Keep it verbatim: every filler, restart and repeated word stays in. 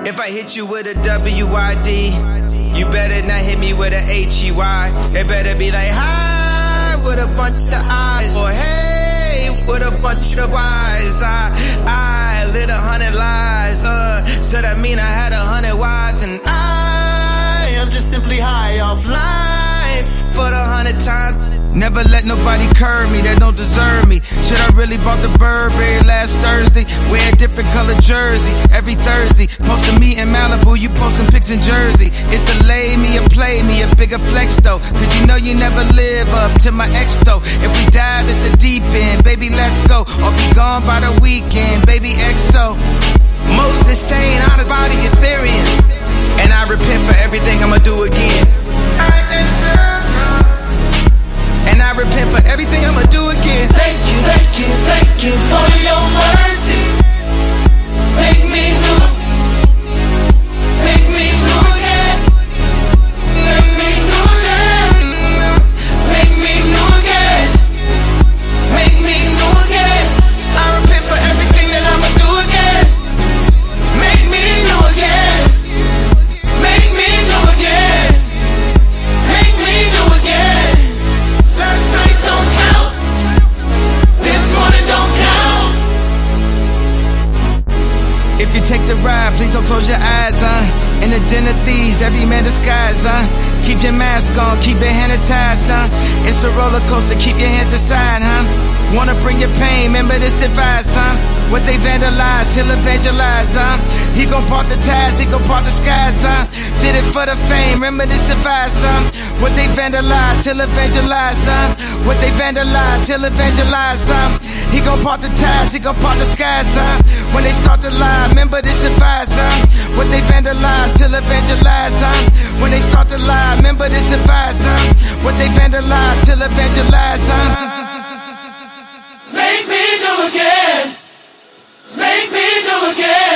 If I hit you with a W I D, you better not hit me with a H E Y. It better be like, hi, with a bunch of eyes. Or hey, with a bunch of Y's. I, I lit a hundred lies. Uh, so that mean I had a hundred wives. And I am just simply high off life for the hundred times. Never let nobody curb me that don't deserve me. Should I really bought the Burberry last Thursday? Wear a different color jersey every Thursday. Posting me in Malibu, you posting pics in Jersey. It's to lay me or play me, a bigger flex though. Cause you know you never live up to my ex though. If we dive, it's the deep end, baby let's go. Or be gone by the weekend, baby X O. Most insane, out of body experience. And I repent for everything I'ma do again. I accept. And I repent for everything I'ma do again. Thank you, thank you, thank you for your mercy. Make me new. Make me new again. Make me new again. Make me new again. Make me new again. I repent for everything that I'ma do again. Make me new again. Make me new again. Make me new again. Last night don't count. This morning don't count. If you take the ride, please don't close your eyes, huh? In the den of thieves, every man disguised, huh? Keep your mask on, keep your hand attached, huh? It's a roller coaster, keep your hands aside, huh? Wanna bring your pain, remember this advice, huh? What they vandalize, he'll evangelize, huh? He gon' part the ties, he gon' part the skies, huh? Did it for the fame, remember this advice, huh? What they vandalize, he'll evangelize, huh? What they vandalize, he'll evangelize, huh? He gon' part the ties, he gon' part the skies, huh? When they start to lie, remember this advice, huh? What they vandalize, he'll evangelize, huh? When they start to lie, remember this advice, huh? What they vandalize, he'll evangelize, huh? Make me new again. Make me new again.